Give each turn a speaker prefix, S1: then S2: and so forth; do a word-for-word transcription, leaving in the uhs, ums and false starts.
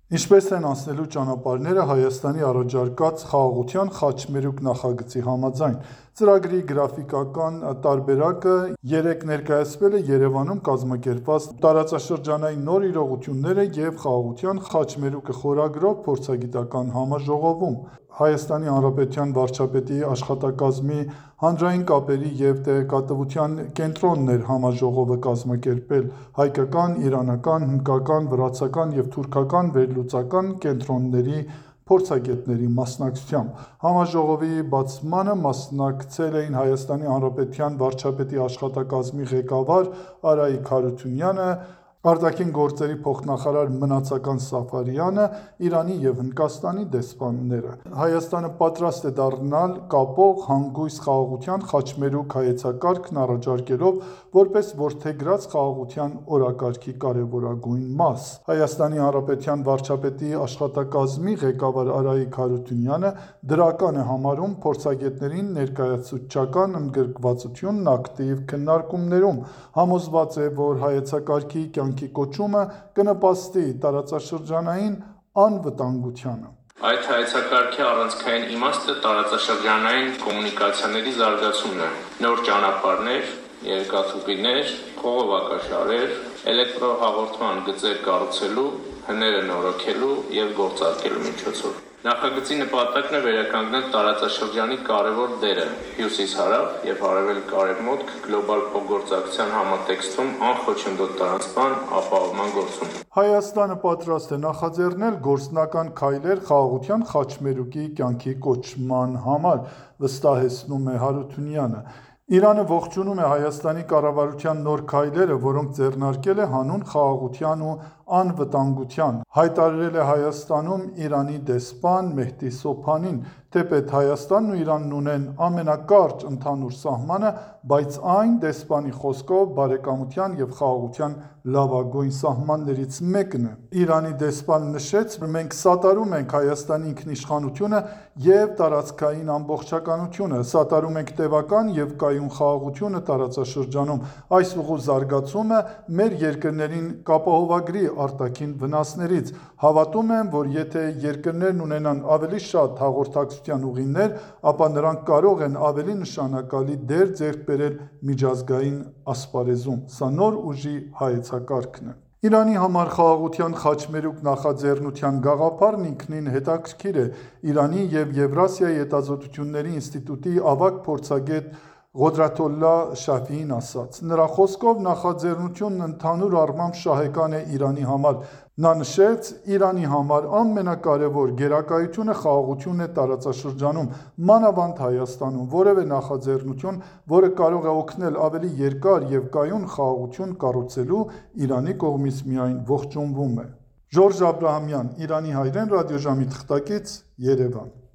S1: Ինչպես են անցնելու ճանապարհները Հայաստանի առաջարկած խաղաղության խաչմերուկ նախագծի համաձայն։ Ծրագրի գրաֆիկական տարբերակը երեկ ներկայացվել է Երևանում կազմակերպված տարածաշրջանային նոր իրողությունները և խաղաղության խաչմերուկը խորագրով փորձագիտական համաժողովում։ Հայաստանի Հանրապետության վարչապետի աշխատակազմի հանրային կապերի և տեղեկատվության կենտրոնն էր համաժողովը կազմակերպել հայկական, իրանական, հնդկական, վրացական և թուրքական վերլուծական կենտրոնների փորձագետների մասնակցությամբ։ Համաժողովի բացմանը մասնակցել էին Հայաստանի Հանրապետության վարչապետի աշխատակազմի ղեկավար Արայիկ Հարությունյանը, արտաքին գործերի փոխնախարար Մնացական Սաֆարյանը, Իրանի և Հնդկաստանի դեսպանները։ Հայաստանը պատրաստ է դառնալ կապող, հանգույց խաղաղության խաչմերուկ հայեցակարգն առաջարկելով որպես որդեգրած խաղաղության օրակարգի կարևորագույն մաս։ Հայաստանի Հանրապետության վարչապետի աշխատակազմի ղեկավար Արայիկ Հարությունյանը դրական է համարում փորձագետներին ներկայացուցչական ընդգրկվածությունն ակտիվ քննարկումներում, համոզված է, որ հայեցակարգի կյանքի կոչումը կնպաստի տարածաշրջանային անվտանգությանը։
S2: Այդ հայեցակարգի առանցքային իմաստը տարածաշրջանային կոմունիկացիաների զարգացումն է։ Նոր ճանապարհներ, երկաթուղիներ, խողովակաշարեր, էլեկտրոհաղորդման գծեր կառուցելու, հները նորոգելու և գործարկելու միջոցով։ Նախագծի նպատակն է վերականգնել տարածաշրջանի կարևոր դերը հյուսիս-հարավ և հարավարևմուտք գլոբալ փոխգործակցության համատեքստում անխոչնդոտ տարանցման ապահովման գործում։
S1: Հայաստանը պատրաստ է նախաձեռնել գործնական քայլեր խաղաղության խաչմերուկի կյանքի կոչման համար, վստահեցնում է Հարությունյանը։ Իրանը ողջունում է Հայաստանի կառավարության նոր քայլերը, որոնք ձեռնարկել է հանուն խաղաղության ու անվտանգության, հայտարարել է Հայաստանում Իրանի դեսպան Մեհդի Սոբհանին։ Թեպետ Հայաստանն ու Իրանն ունեն ամենակարճ ընդհանուր սահմանը, բայց այն դեսպանի խոսքով բարեկամության և խաղաղության լավագույն սահմաններից մեկն է։ Իրանի դեսպանը նշեց, որ մենք սատարում ենք Հայաստանի ինքնիշխանությունը և տարածքային ամբողջականությունը, սատարում ենք տևական և կայուն խաղաղությունը տարածաշրջանում։ Այս ուղու զարգացումը մեր երկրներին կապահովագրի արտաքին վնասներից։ Հավատում եմ, որ եթե երկրներն ունենան ավելի շատ հաղորդակցության ուղիներ, ապա նրանք կարող են ավելի նշանակալի դեր ձեռք բերել միջազգային ասպարեզում։ Սա նոր ուժի հայեցակարգն է։ Իրանի համար խաղաղության խաչմերուկ նախաձեռնության գաղափարն ինքնին հետաքրքիր է։ Իրանի և Եվրասիայի հետազոտությունների ինստիտուտի ավագ փորձագետ Ղոդրաթոլլա Շաֆիին ասաց։ Նրա խոսքով նախաձեռնությունն ընդհանուր առմամբ շահեկան է Իրանի համար։ Նա նշեց. «Իրանի համար ամենակարևոր գերակայությունը խաղաղությունն է տարածաշրջանում, մանավանդ Հայաստանում։ Որևէ նախաձեռնություն, որը կարող է օգնել ավելի երկար և կայուն խաղաղություն կառուցելու, Իրանի կողմից միայն ողջունվում է»։ Ժորժ Աբրահամյան, Իրանի հայրեն ռադիոժամի թղթակից, Երևան։